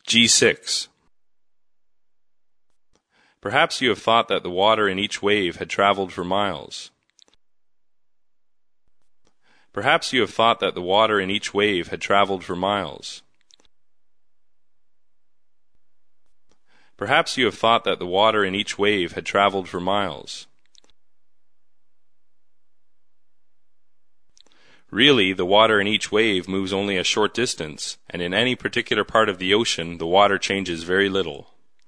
G6. Perhaps you have thought that the water in each wave had traveled for miles. Perhaps you have thought that the water in each wave had traveled for miles. Perhaps you have thought that the water in each wave had traveled for miles. Really, the water in each wave moves only a short distance, and in any particular part of the ocean, the water changes very little.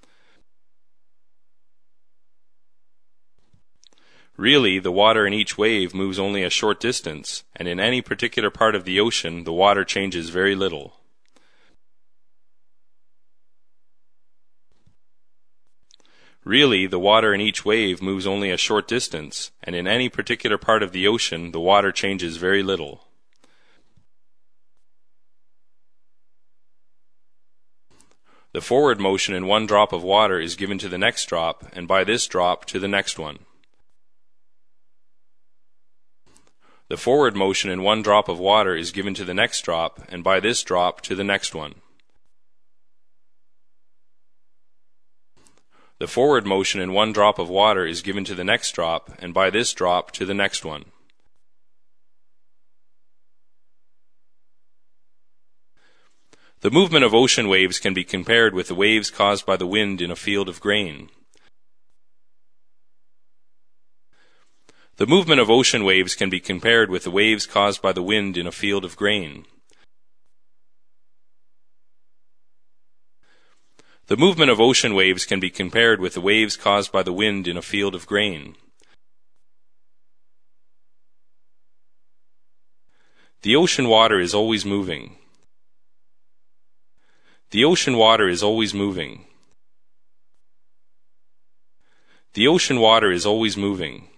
Really, the water in each wave moves only a short distance, and in any particular part of the ocean, the water changes very little. Really, the water in each wave moves only a short distance, and in any particular part of the ocean, the water changes very little. The forward motion in one drop of water is given to the next drop, and by this drop to the next one. The forward motion in one drop of water is given to the next drop, and by this drop to the next one. The forward motion in one drop of water is given to the next drop, and by this drop to the next one. The movement of ocean waves can be compared with the waves caused by the wind in a field of grain. The movement of ocean waves can be compared with the waves caused by the wind in a field of grain. The movement of ocean waves can be compared with the waves caused by the wind in a field of grain. The ocean water is always moving. The ocean water is always moving. The ocean water is always moving.